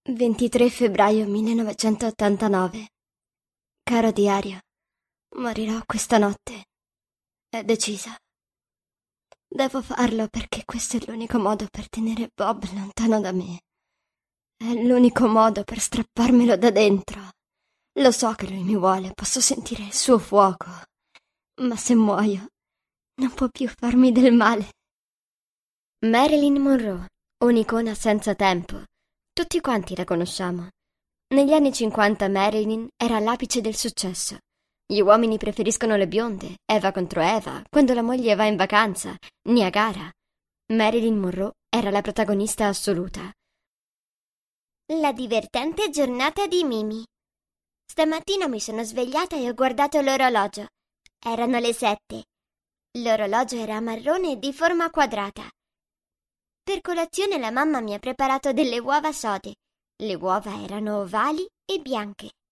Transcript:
23 febbraio 1989. Caro diario, morirò questa notte. È decisa. Devo farlo perché questo è l'unico modo per tenere Bob lontano da me. È l'unico modo per strapparmelo da dentro. Lo so che lui mi vuole, posso sentire il suo fuoco. Ma se muoio, non può più farmi del male. Marilyn Monroe, un'icona senza tempo. Tutti quanti la conosciamo. Negli anni 50 Marilyn era all'apice del successo. Gli uomini preferiscono le bionde, Eva contro Eva, quando la moglie va in vacanza, Niagara. Marilyn Monroe era la protagonista assoluta. La divertente giornata di Mimi. Stamattina mi sono svegliata e ho guardato l'orologio. Erano le 7. L'orologio era marrone e di forma quadrata. Per colazione la mamma mi ha preparato delle uova sode. Le uova erano ovali e bianche.